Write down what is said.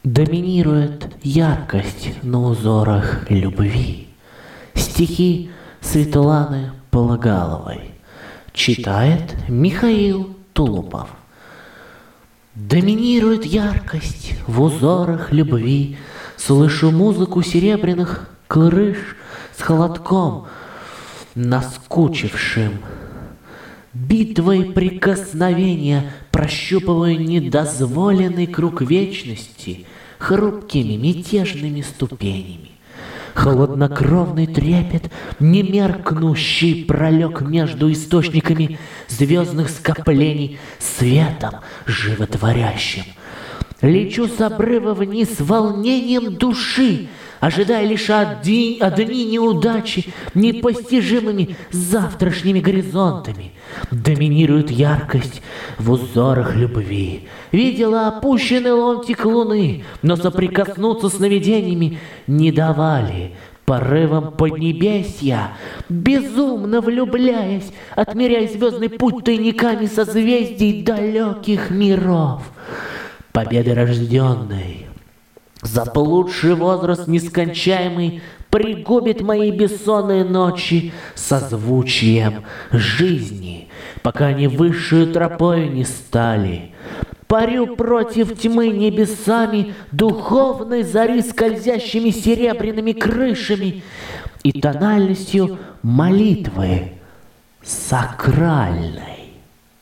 Доминирует яркость на узорах любви. Стихи Светланы Пологаловой. Читает Михаил Тулупов. Доминирует яркость в узорах любви. Слышу музыку серебряных крыш с холодком наскучившим. Битвой прикосновения прощупываю недозволенный круг вечности хрупкими мятежными ступенями. Холоднокровный трепет, немеркнущий, пролег между источниками звездных скоплений светом животворящим. Лечу с обрыва вниз волнением души, ожидая лишь одни неудачи непостижимыми завтрашними горизонтами. Доминирует яркость в узорах любви. Видела опущенный ломтик луны, но соприкоснуться сновидениями не давали. Порывом поднебесья, безумно влюбляясь, отмеряя звездный путь тайниками созвездий далеких миров. Победы рожденной, заблудший возраст нескончаемый пригубит мои бессонные ночи созвучием жизни, пока они высшую тропою не стали. Парю против тьмы небесами духовной зари скользящими серебряными крышами и тональностью молитвы сакральной.